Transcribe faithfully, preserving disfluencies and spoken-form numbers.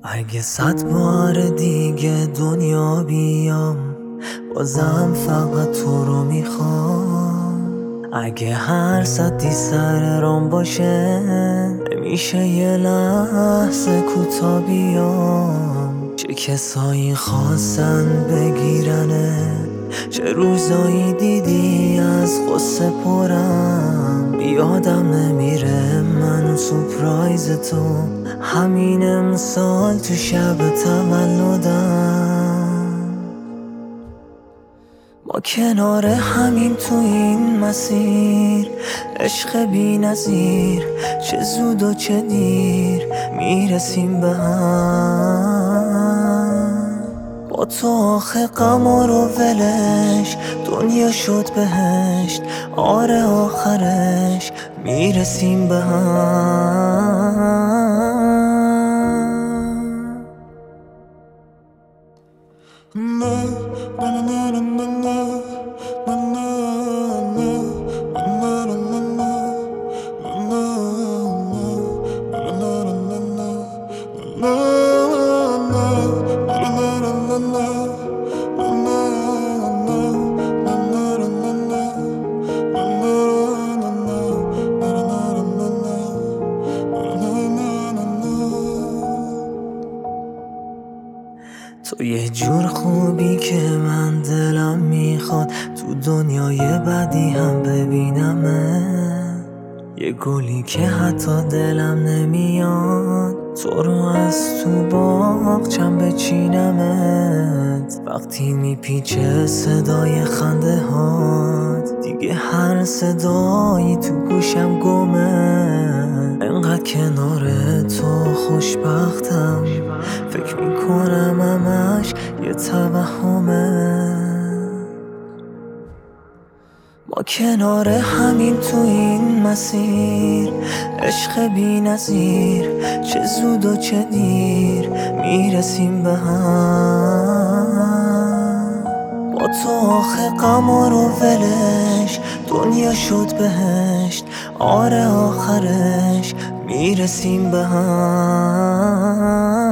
اگه صد بار دیگه دنیا بیام، بازم فقط تو رو میخوام. اگه هر سطحی سر رام باشه، نمیشه یه لحظه کوتا بیام. چه کسایی خواستن بگیرنه، چه روزایی دیدی از غصه پرم. یادم نمیره من سورپرایز تو، همین امسال تو شب تولدم. ما کنار همین تو این مسیر، عشق بی نظیر، چه زود و چه دیر میرسیم به هم. با تو آخه غم رو ولش، دنیا شد بهشت. آره آخرش میرسیم به هم. تو یه جور خوبی که من دلم میخواد تو دنیای بعدی هم ببینمه. یه گلی که حتی دلم نمیاد تو رو از تو باغچم بچینمت. وقتی میپیچه صدای خنده هات، دیگه هر صدایی تو گوشم گمه. انقدر کنار تو خوشبختم، فکر میکنم همش یه توهمه. ما کنار همین تو این مسیر، عشق بی نظیر، چه زود و چه دیر میرسیم به هم. با تو آخه غم رو ولش، دنیا شد بهشت. آره آخرش میرسیم به هم.